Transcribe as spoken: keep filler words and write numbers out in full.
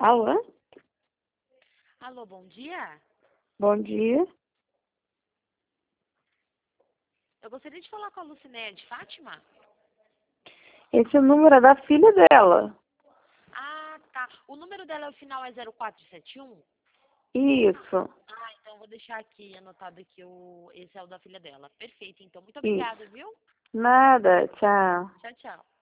Alô? Alô, bom dia. Bom dia. Eu gostaria de falar com a Lucinéia de Fátima. Esse número é da filha dela. Ah, tá. O número dela, o final é zero quatro sete um? Isso, Ah, então eu vou deixar aqui anotado que o... esse é o da filha dela. Perfeito, então. Muito isso. obrigada, viu? Nada, tchau. Tchau, tchau.